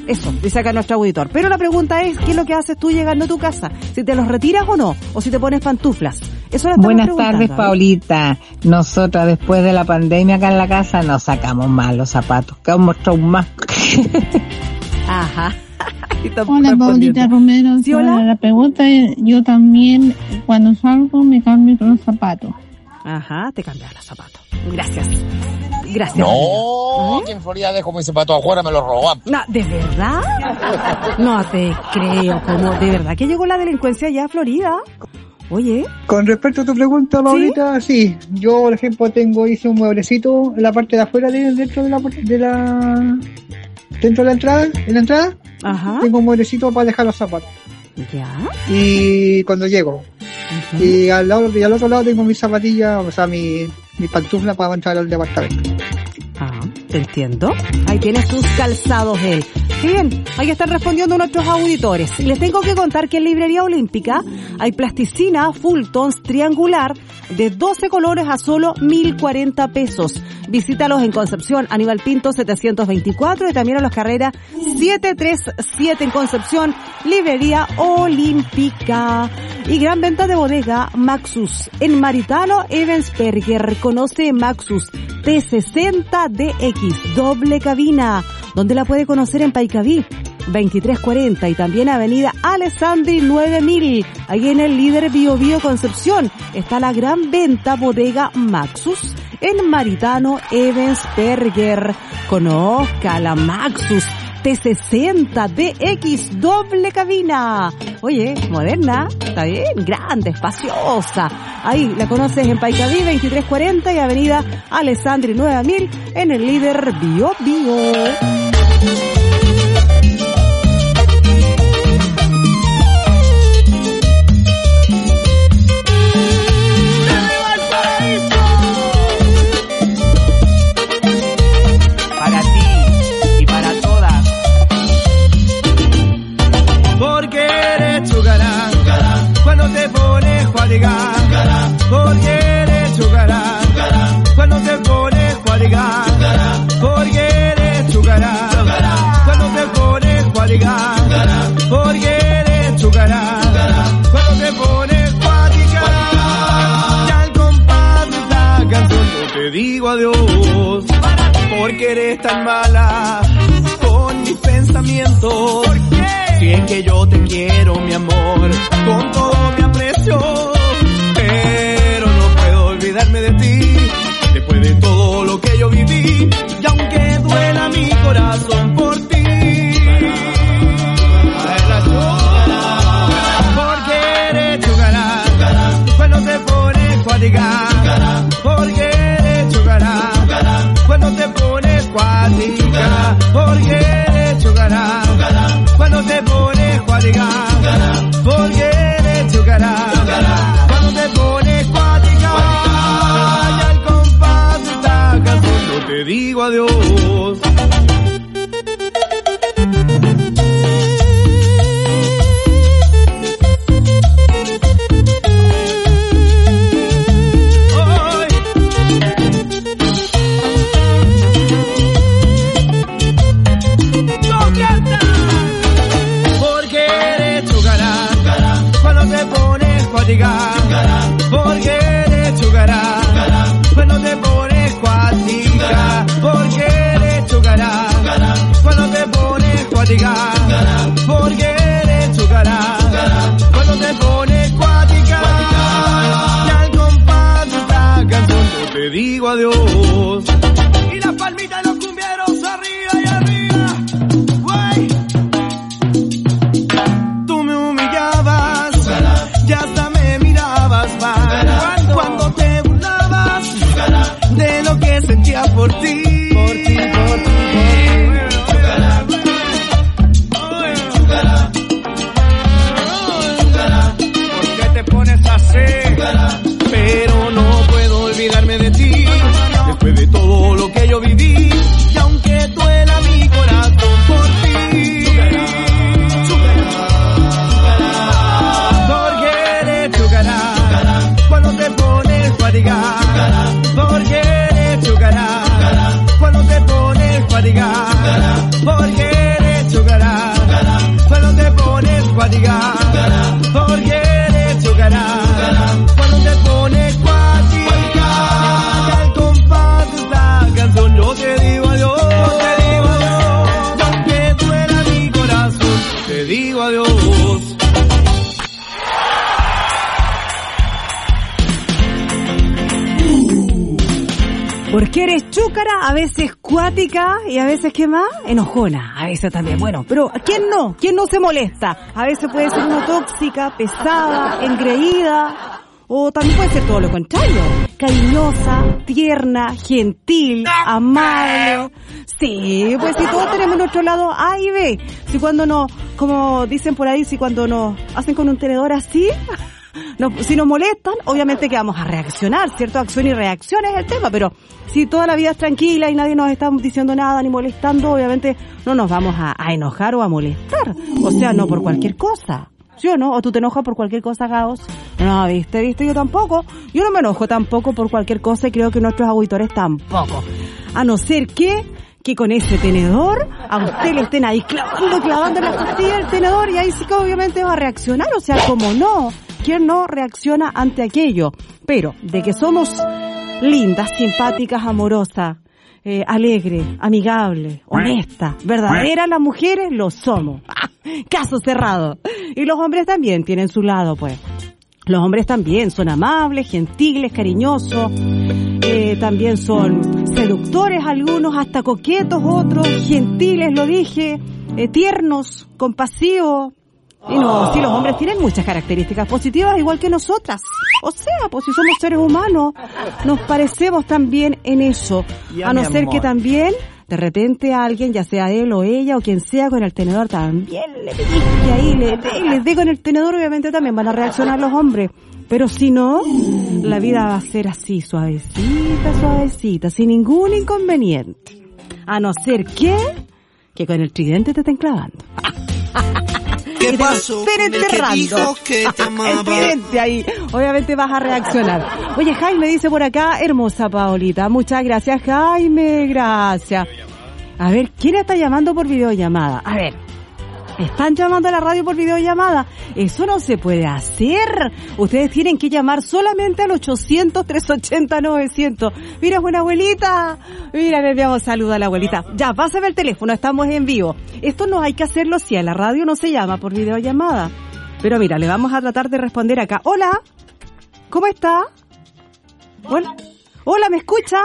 Eso, dice acá nuestro auditor. Pero la pregunta es, ¿qué es lo que haces tú llegando a tu casa? ¿Si te los retiras o no? ¿O si te pones pantuflas? Eso lo estamos
Buenas
preguntando,
tardes,
¿eh?
Paulita. Nosotras después de la pandemia acá en la casa nos sacamos mal los zapatos. Quedamos traumados.
Ajá.
Hola, Paulita Romero.
¿Sí, hola?
La pregunta es, yo también cuando salgo me cambio los zapatos.
Ajá, te cambias los zapatos. Gracias. Gracias.
No, que en Florida dejo mi zapato afuera, me lo roban.
No, ¿de verdad? No te creo, como de verdad que llegó la delincuencia ya a Florida. Oye.
Con respecto a tu pregunta, Paulita, sí, sí. Yo, por ejemplo, tengo, hice un mueblecito en la parte de afuera, de, dentro de la, de la, dentro de la entrada, en la entrada.
Ajá.
Tengo un mueblecito para dejar los zapatos.
Ya.
Y cuando llego. Uh-huh. Y al lado, y al otro lado tengo mis zapatillas, o sea, mi, mi pantufla para entrar al departamento.
Ah, te entiendo. Ahí tienes tus calzados él. Qué bien, ahí están respondiendo nuestros auditores. Les tengo que contar que en Librería Olímpica hay plasticina full tones triangular de doce colores a solo mil cuarenta pesos. Visítalos en Concepción, Aníbal Pinto setecientos veinticuatro y también en Los Carreras setecientos treinta y siete en Concepción, Librería Olímpica. Y gran venta de bodega Maxus en Maritano Ebensperger. Conoce Maxus T sesenta D X doble cabina, donde la puede conocer en Paicaví veintitrés cuarenta y también Avenida Alessandri nueve mil. Ahí en el líder Bio Bio Concepción está la gran venta bodega Maxus en Maritano Ebensperger. Conozca la Maxus T sesenta D X doble cabina. Oye, moderna, está bien, grande, espaciosa. Ahí la conoces en Paicaví veintitrés cuarenta y Avenida Alessandri nueve mil en el líder Bio Bio.
Cuando te pones cuadrigar, porque eres chugará. Cuando te pones cuadrigar, porque eres chugará. Cuando te pones cuadrigar, porque eres chugará. Cuando te pones cuadrigar, ya al compás de esta canción yo te digo adiós. Porque eres tan mala con mis pensamientos. Si es que yo te quiero, mi amor, con todo mi aprecio, pero no puedo olvidarme de ti, después de todo lo que yo viví, y aunque duela mi corazón por ti, porque eres chugará, cuando te pones cuadrigar, porque eres chugará, cuando te pones cuadrigar, porque eres chugará. Cuando te pones cuadrigar, porque eres chugará. Cuando te pones cuadrigar, y al compás de esta canción yo te digo adiós. Porque eres chugará, cuando te pones cuatica, porque eres chugará, cuando te pones cuatica, porque eres chugará, cuando te pones cuatica, y al compás de esta canción yo te digo adiós. Y las palmitas de los cumbieros arriba y arriba, güey. Tú me humillabas, ya hasta me mirabas mal cuando te burlabas de lo que sentía por ti, por ti, por ti, ¿por qué te pones así? Pero no puedo olvidarme de ti,
Porque eres chúcara, a veces cuática y a veces, ¿qué más? Enojona, a veces también. Bueno, pero ¿quién no? ¿Quién no se molesta? A veces puede ser una tóxica, pesada, engreída, o también puede ser todo lo contrario. Cariñosa, tierna, gentil, amable. Sí, pues si todos tenemos nuestro lado A y B. Si cuando nos, como dicen por ahí, si cuando nos hacen con un tenedor así... No, si nos molestan, obviamente que vamos a reaccionar, ¿cierto? Acción y reacción es el tema, pero si toda la vida es tranquila y nadie nos está diciendo nada ni molestando, obviamente no nos vamos a, a enojar o a molestar. O sea, no por cualquier cosa, ¿sí o no? ¿O tú te enojas por cualquier cosa, Gaos? No, viste, viste, yo tampoco. Yo no me enojo tampoco por cualquier cosa y creo que nuestros auditores tampoco. A no ser que... que con ese tenedor a usted le estén ahí clavando, clavando la costilla del tenedor y ahí sí que obviamente va a reaccionar, o sea, como no, ¿quién no reacciona ante aquello? Pero de que somos lindas, simpáticas, amorosas, eh, alegres, amigables, honestas, verdaderas las mujeres, lo somos. Caso cerrado. Y los hombres también tienen su lado, pues. Los hombres también son amables, gentiles, cariñosos, eh, también son seductores algunos, hasta coquetos otros, gentiles, lo dije, eh, tiernos, compasivos. Y no, sí, los hombres tienen muchas características positivas igual que nosotras. O sea, pues si somos seres humanos, nos parecemos también en eso. A no ser que también... de repente a alguien, ya sea él o ella o quien sea, con el tenedor también le pique ahí, le dé, les dé con el tenedor, obviamente también van a reaccionar los hombres. Pero si no, la vida va a ser así, suavecita, suavecita, sin ningún inconveniente. A no ser que, que con el tridente te estén clavando.
¿Qué
y
pasó
te estén
con el que
enterrando.
dijo que te amaba?
El tridente ahí. Obviamente vas a reaccionar. Oye, Jaime dice por acá, hermosa Paolita. Muchas gracias, Jaime. Gracias. A ver, ¿quién está llamando por videollamada? A ver. ¿Están llamando a la radio por videollamada? Eso no se puede hacer. Ustedes tienen que llamar solamente al ochocientos, trescientos ochenta, novecientos. Mira, buena abuelita. Mira, le enviamos saludo a la abuelita. Ya, pásame el teléfono, estamos en vivo. Esto no hay que hacerlo si a la radio no se llama por videollamada. Pero mira, le vamos a tratar de responder acá. Hola, ¿cómo está? Hola, Hola, ¿me escucha?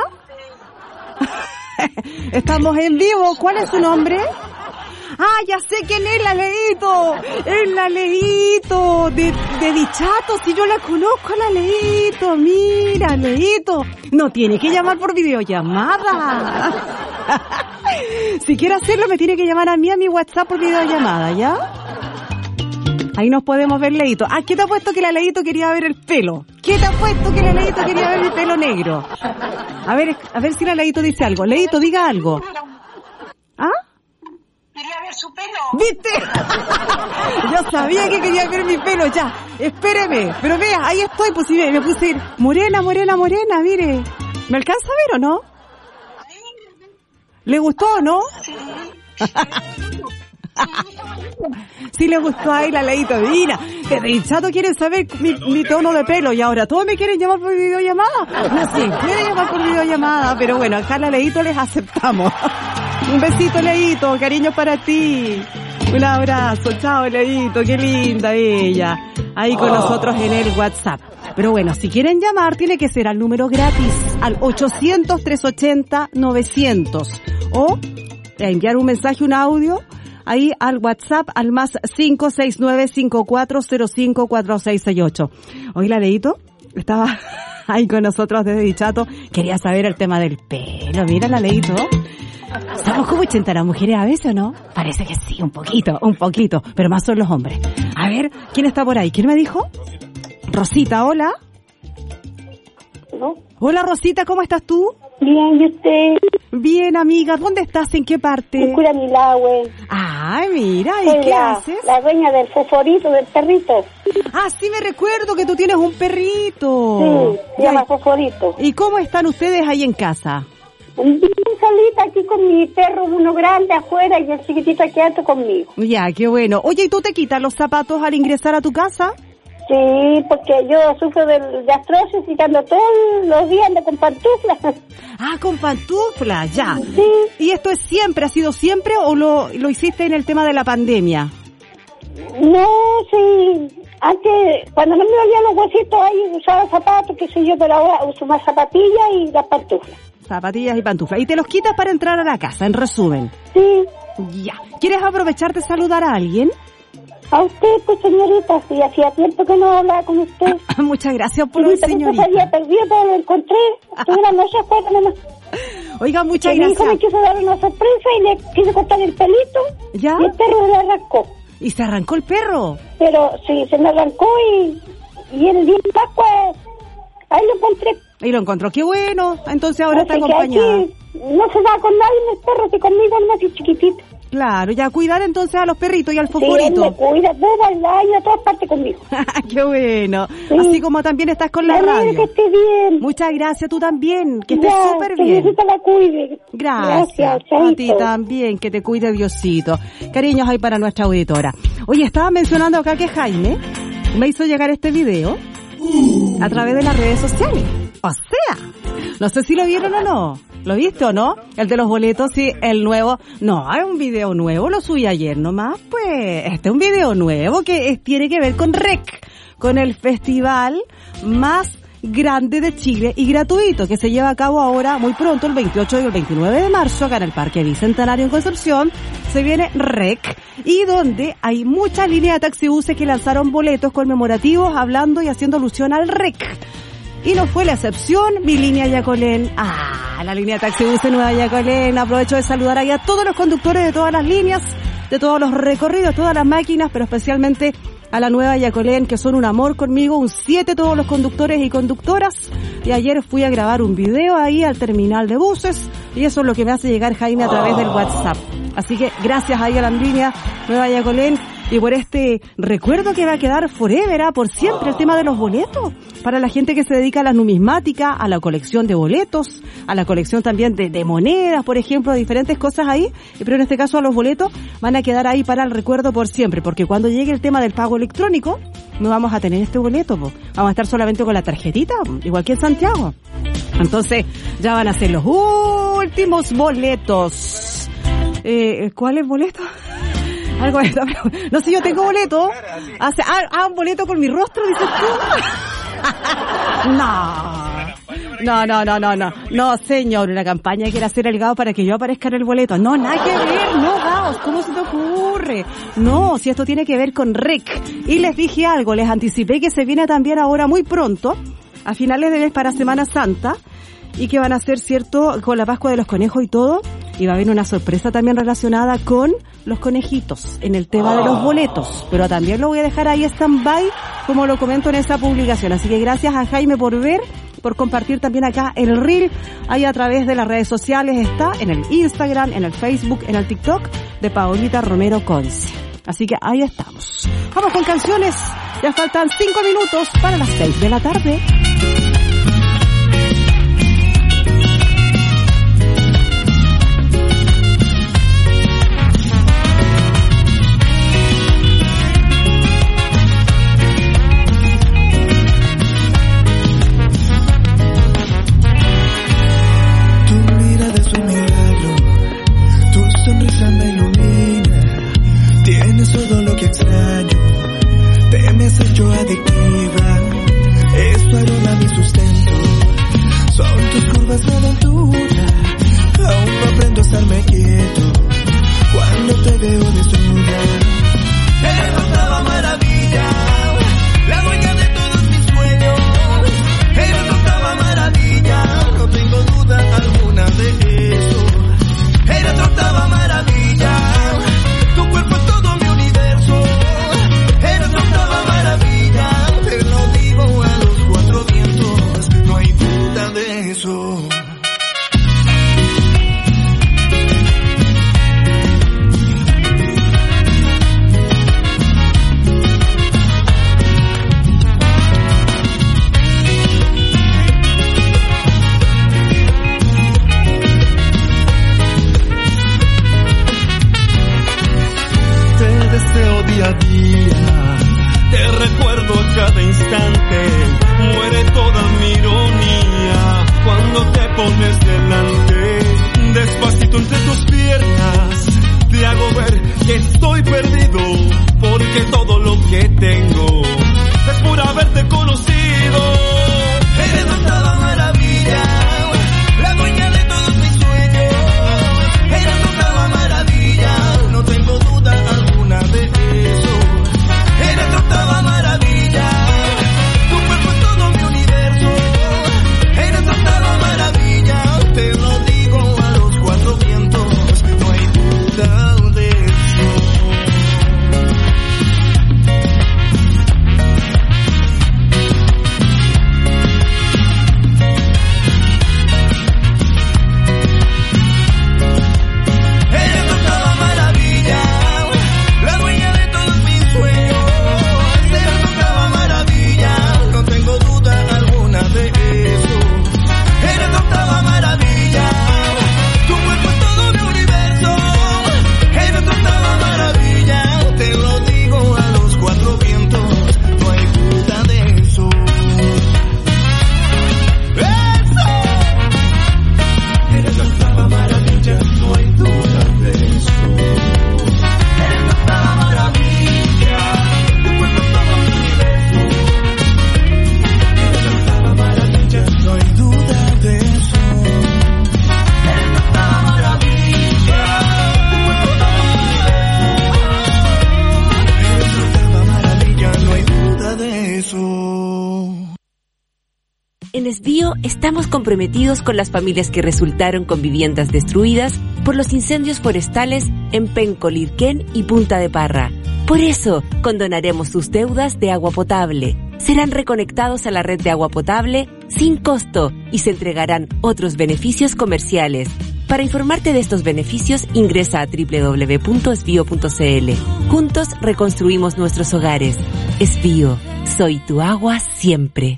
Estamos en vivo. ¿Cuál es su nombre? Ah, ya sé quién es la Leito. Es la Leito de, de Dichato. Si yo la conozco, la Leito. Mira, Leito. No tiene que llamar por videollamada. Si quiere hacerlo, me tiene que llamar a mí a mi WhatsApp por videollamada, ¿ya? Ahí nos podemos ver, Leito. Ah, ¿qué te ha puesto que la Leito quería ver el pelo? ¿Qué te ha puesto que la Leito quería ver el pelo negro? A ver, a ver si la Leito dice algo. Leito, diga algo. ¿Ah?
Quería ver su pelo.
¿Viste? Yo sabía que quería ver mi pelo, ya. Espéreme. Pero vea, ahí estoy, pues sí, me puse a ir. Morena, morena, morena, mire. ¿Me alcanza a ver o no? ¿Le gustó o no? Sí. Sí le gustó ahí la Leito, mira, que de chato quieren saber mi, mi tono de pelo y ahora todos me quieren llamar por videollamada. No sé, quieren llamar por videollamada, pero bueno, acá la Leito les aceptamos. Un besito, Leito, cariño para ti. Un abrazo, chao, Leito, qué linda ella. Ahí con nosotros en el WhatsApp. Pero bueno, si quieren llamar, tiene que ser al número gratis, al ochocientos, trescientos ochenta, novecientos. O enviar un mensaje, un audio, ahí al WhatsApp, al más cinco seis nueve, cinco cuatro cero cinco, cuatro seis seis ocho. Hoy la Leito estaba ahí con nosotros desde Dichato. Quería saber el tema del pelo. Mira la Leito. ¿Estamos como ochenta las mujeres a veces o no? Parece que sí, un poquito, un poquito, pero más son los hombres. A ver, ¿quién está por ahí? ¿Quién me dijo? Rosita, hola.
¿No?
Hola, Rosita, ¿cómo estás tú?
Bien, ¿y usted?
Bien, amiga, ¿dónde estás? ¿En qué parte?
En Curanilahue.
Ay, mira, ¿y
Soy
qué
la,
haces?
La dueña del fosforito, del perrito.
Ah, sí, me recuerdo que tú tienes un perrito.
Sí, se llama Fosforito.
¿Y cómo están ustedes ahí en casa?
Bien solita aquí con mi perro, uno grande afuera y el chiquitito aquí adentro conmigo.
Ya, qué bueno. Oye, ¿y tú te quitas los zapatos al ingresar a tu casa?
Sí, porque yo sufro de, de artrosis y ando todos los días ando con pantuflas.
Ah, con pantuflas, ya.
Sí.
¿Y esto es siempre, ha sido siempre o lo, lo hiciste en el tema de la pandemia?
No, sí. Antes, cuando no me dolían los huesitos, ahí usaba zapatos, qué sé yo, pero ahora uso más zapatillas y las pantuflas.
Zapatillas y pantuflas. Y te los quitas para entrar a la casa, en resumen.
Sí.
Ya. ¿Quieres aprovechar de saludar a alguien?
A usted, pues, señorita, sí, hacía tiempo que no hablaba con usted.
Muchas gracias por hoy, señorita.
Se había perdido, pero lo encontré. Estuve no se acuerda nomás.
Oiga, muchas
que
gracias.
Mi hijo me quiso dar una sorpresa y le quiso cortar el pelito.
¿Ya?
Y el perro le arrancó.
¿Y se arrancó el perro?
Pero sí, se me arrancó y, y el día de Pascua, ahí lo encontré.
Y lo encontró, qué bueno. Entonces ahora
Así
está acompañada.
Aquí no se da con nadie el perro, que conmigo no así chiquitito.
Claro, ya cuidar entonces a los perritos y al
Sí,
fosforito.
él me cuida, todo al año, a todas partes conmigo.
Qué bueno.
Sí.
Así como también estás con la
Me alegro
radio.
que esté bien.
Muchas gracias, tú también. Que estés
Ya,
súper
que
bien.
Diosito la cuide.
Gracias.
Gracias,
A ti
chaito.
también, que te cuide Diosito. Cariños ahí para nuestra auditora. Oye, estaba mencionando acá que Jaime me hizo llegar este video a través de las redes sociales. O sea, no sé si lo vieron o no. ¿Lo viste o no? El de los boletos, sí, el nuevo. No, es un video nuevo, lo subí ayer nomás. Pues, este es un video nuevo que es, tiene que ver con R E C, con el festival más grande de Chile y gratuito, que se lleva a cabo ahora muy pronto, el veintiocho y el veintinueve de marzo, acá en el Parque Bicentenario en Concepción. Se viene R E C, y donde hay muchas líneas de taxibuses que lanzaron boletos conmemorativos hablando y haciendo alusión al R E C. Y no fue la excepción mi línea Yacolén. Ah, la línea de taxibuses Nueva Yacolén. Aprovecho de saludar ahí a todos los conductores de todas las líneas, de todos los recorridos, todas las máquinas, pero especialmente a la Nueva Yacolén, que son un amor conmigo, un siete todos los conductores y conductoras. Y ayer fui a grabar un video ahí al terminal de buses, y eso es lo que me hace llegar Jaime a través del WhatsApp. Así que gracias ahí a la línea Nueva Yacolén y por este recuerdo que va a quedar forever, ¿ah? Por siempre, el tema de los boletos. Para la gente que se dedica a la numismática, a la colección de boletos, a la colección también de, de monedas, por ejemplo, de diferentes cosas ahí. Pero en este caso a los boletos van a quedar ahí para el recuerdo por siempre, porque cuando llegue el tema del pago electrónico, no vamos a tener este boleto, po. Vamos a estar solamente con la tarjetita, po, igual que en Santiago. Entonces ya van a ser los últimos boletos. Eh, ¿Cuáles boletos? Algo de esta, no sé, yo tengo boleto. Hace, ah, ah, un boleto con mi rostro, dices tú. No. No, no, no, no, no. No, señor, una campaña quiere hacer el Gao para que yo aparezca en el boleto. No, nada que ver, no, Gaos, ¿cómo se te ocurre? No, si esto tiene que ver con R E C. Y les dije algo, les anticipé que se viene también ahora muy pronto, a finales de mes para Semana Santa, y que van a ser, cierto, con la Pascua de los Conejos y todo, y va a haber una sorpresa también relacionada con los conejitos en el tema de los boletos, pero también lo voy a dejar ahí stand-by, como lo comento en esa publicación. Así que gracias a Jaime por ver, por compartir también acá el reel, ahí a través de las redes sociales, está en el Instagram, en el Facebook, en el TikTok de Paolita Romero Conce. Así que ahí estamos. Vamos con canciones, ya faltan cinco minutos para las seis de la tarde.
Me ilumina, tienes todo lo que extraño, te me has hecho adictiva, es tu aroma mi sustento, son tus curvas de aventura, aún no aprendo a estarme quieto, cuando te veo desnuda, eres octava maravilla, la dueña de todos mis sueños, eres octava maravilla, no tengo duda alguna de eso. Eres octava maravilla, tu cuerpo es todo mi universo. Eres octava maravilla, te lo digo a los cuatro vientos, no hay duda de eso. Día a día, te recuerdo a cada instante, muere toda mi ironía cuando te pones delante, despacito entre tus piernas, te hago ver que estoy perdido, porque todo lo que tengo es por haberte conocido, eres octava maravilla, la dueña de
En Esbío estamos comprometidos con las familias que resultaron con viviendas destruidas por los incendios forestales en Penco, Lirquén y Punta de Parra. Por eso, condonaremos sus deudas de agua potable. Serán reconectados a la red de agua potable sin costo y se entregarán otros beneficios comerciales. Para informarte de estos beneficios, ingresa a doble u doble u doble u punto esbio punto c l. Juntos reconstruimos nuestros hogares. Esbío, soy tu agua siempre.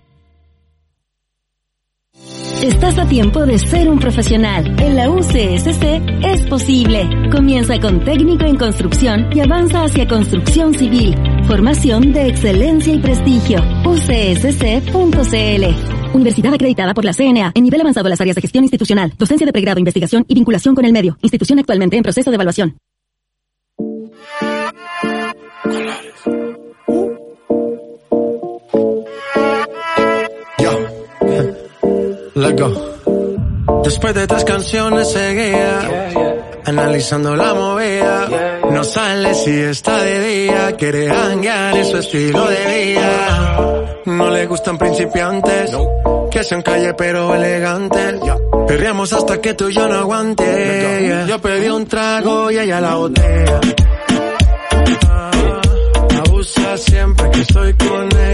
Estás a tiempo de ser un profesional. En la U C S C es posible. Comienza con técnico en construcción y avanza hacia construcción civil. Formación de excelencia y prestigio. u c s c punto c l. Universidad acreditada por la C N A en nivel avanzado en las áreas de gestión institucional, docencia de pregrado, investigación y vinculación con el medio. Institución actualmente en proceso de evaluación.
Let's go. Después de tres canciones seguía, analizando la movida. No sale si está de día, quiere hanguear, es su estilo de vida. No le gustan principiantes, que sean calle pero elegantes. Perreamos hasta que tú y yo no aguante. Yo pedí un trago y ella la botella. Abusa siempre que estoy con ella.